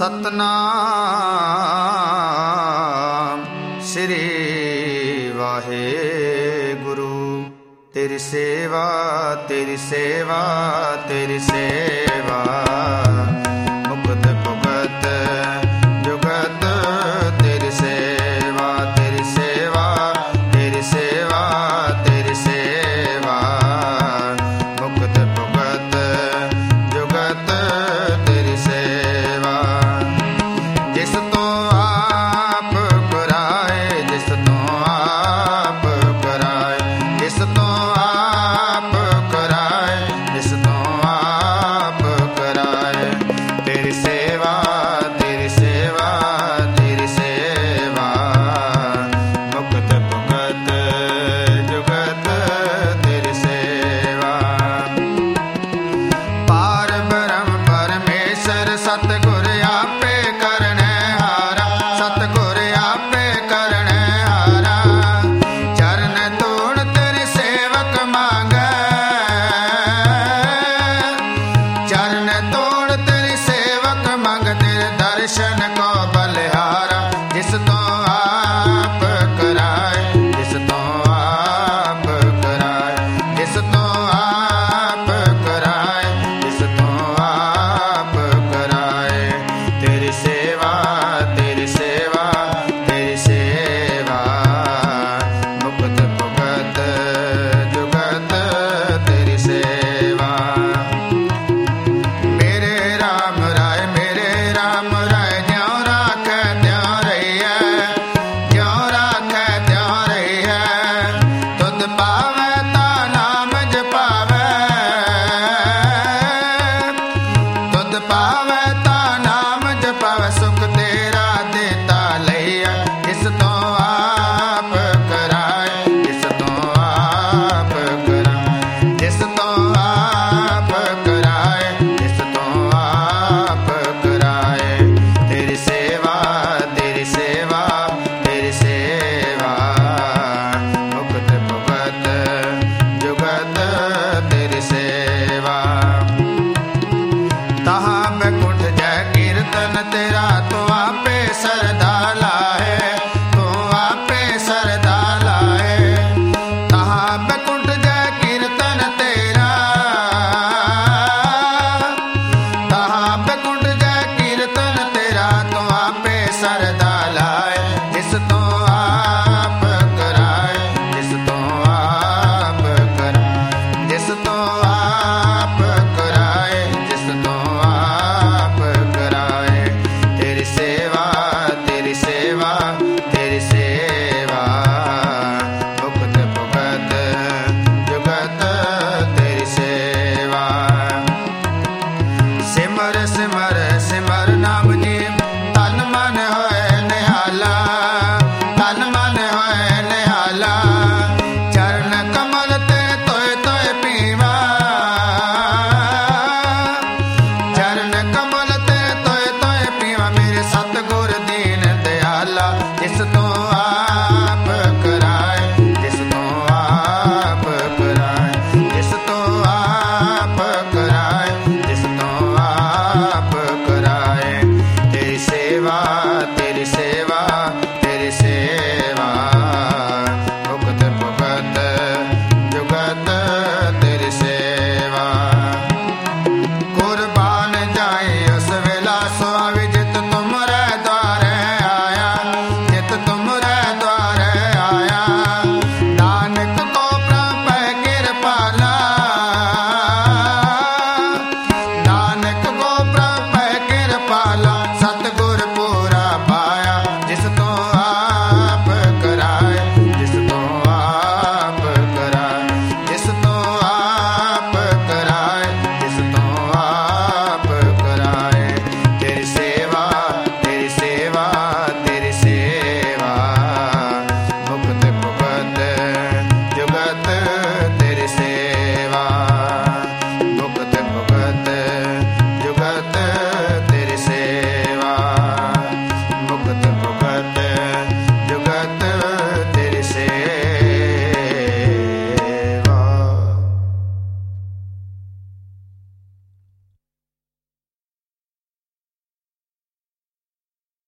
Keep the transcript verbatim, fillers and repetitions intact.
ਸਤਨਾਮ ਸ੍ਰੀ ਵਾਹਿਗੁਰੂ। ਤੇਰੀ ਸੇਵਾ ਤੇਰੀ ਸੇਵਾ ਤੇਰੀ ਸੇਵਾ, ਮੁਕਤ ਭੁਗਤ ਜੁਗਤ ਤੇਰੀ ਸੇਵਾ। ਤੇਰੀ ਸੇਵਾ ਤੇਰੀ ਸੇਵਾ ਤੇਰੀ ਸੇਵਾ, ਮੁਕਤ ਭੁਗਤ ਜੁਗਤ ਤੇਰੀ ਸੇਵਾ। ਜਿਸ ਤੋਂ ਆਪ ਕਰਾਏ ਜਿਸ ਤੋਂ ਆਪ ਕਰਾਏ ਜਿਸ ਤੋਂ ਆਪ ਕਰਾਏ ਜਿਸ ਤੋਂ ਆਪ ਕਰਾਏ। ਤੇਰੀ ਸੇਵਾ ਤੇਰੀ ਸੇਵਾ ਤੇਰੀ ਸੇਵਾ, ਮੁਕਤ ਭੁਗਤ ਜੁਗਤ ਤੇਰੀ ਸੇਵਾ। ਪਾਰ ਬ੍ਰਹਮ ਪਰਮੇਸ਼ਰ ਸਤਿਗੁਰ ਆਪੇ ਕਰਨਹਾਰਾ, ਸਤਿਗੁਰ ਆਪੇ ਕਰਨਹਾਰਾ। ਚਰਨ ਧੂੜ ਤੇਰੇ ਸੇਵਕ ਮੰਗੈ, ਚਰਨ ਧੂੜ ਤੇਰੇ ਸੇਵਕ ਮੰਗ। ਤੇਰੇ ਦਰਸ਼ਨ ਕੋ ਬਲਿਹਾਰਾ, ਜਿਸ ਤੋਂ ਆਪ ਕਰਾਏ ਜਿਸ ਤੋਂ ਆਪ ਕਰਾਏ ਜਿਸ ਤੋਂ ਆਪ ਕਰਾਏ ਜਿਸ ਤੋਂ ਆਪ ਕਰਾਏ। ਤੇਰੀ ਸੇਵਾ ਤੇਰੀ ਸੇਵਾ ਤੇਰੀ ਸੇਵਾ, ਮੁਕਤ ਭੁਗਤ ਜੁਗਤ ਤੇਰੀ ਸੇਵਾ। ਮੇਰੇ ਰਾਮ ਰਾਏ ਮੇਰੇ ਰਾਮ ਰਾਏ, ਜਿਉ ਰਾਖੈ ਤਿਉ ਰਹੀਐ ਜਿਉ ਰਾਖੈ ਤਿਉ ਰਹੀਐ। ਤੁਧ ਪਾਵੈ ਤਾ ਨਾਮ ਜਪਾਵੈ, ਤੁਧ ਪਾਵੈ ਤਾ ਨਾਮ ਜਪਾਵੈ। ਸੁਖ ਤੇਰਾ ਦੇਤਾ ਲਈਐ, ਜਿਸ ਤੋਂ ਆਪ ਕਰਾਏ ਜਿਸ ਤੋਂ ਆਪ ਕਰਾਏ ਜਿਸ ਤੋਂ ਆਪ ਕਰਾਏ ਜਿਸ ਤੋਂ ਆਪ ਕਰਾਏ। ਤੇਰੀ ਸੇਵਾ ਤੇਰੀ ਸੇਵਾ ਤੇਰੀ ਸੇਵਾ, ਮੁਕਤ ਭੁਗਤ ਜੁਗਤ ਤੇਰੀ ਸੇਵਾ। ਤਹਾਂ ਬੈਕੁੰਠ ਜੈ ਕੀਰਤਨ ਤੇਰਾ, ਤੂੰ ਆਪੇ ਸਰਦਾ ਲਾਹੇ ਤੂੰ ਆਪੇ ਸਰਦਾ ਲਾਹੇ। ਤਹਾਂ ਬੈਕੁੰਠ ਜੈ ਕੀਰਤਨ ਤੇਰਾ, ਤਹਾਂ ਬੈਕੁੰਠ ਜੈ ਕੀਰਤਨ ਤੇਰਾ। ਤੂੰ ਆਪੇ ਸਰਦਾ ਲਾਏ, ਜਿਸ ਤੋਂ ਆਪ ਕਰਾਏ ਜਿਸ ਤੋਂ ਆਪ ਕਰਾਏ ਜਿਸ ਤੋਂ ਆਪ ਕਰਾਏ ਜਿਸ ਤੋਂ ਆਪ ਕਰਾਏ। ਤੇਰੀ ਸੇਵਾ ਤੇਰੀ ਸੇਵਾ ਤੇਰੀ ਸੇਵਾ, ਮੁਕਤ ਭੁਗਤ ਜੁਗਤ ਤੇਰੀ ਸੇਵਾ। ਸਿਮਰ ਸਿਮਰ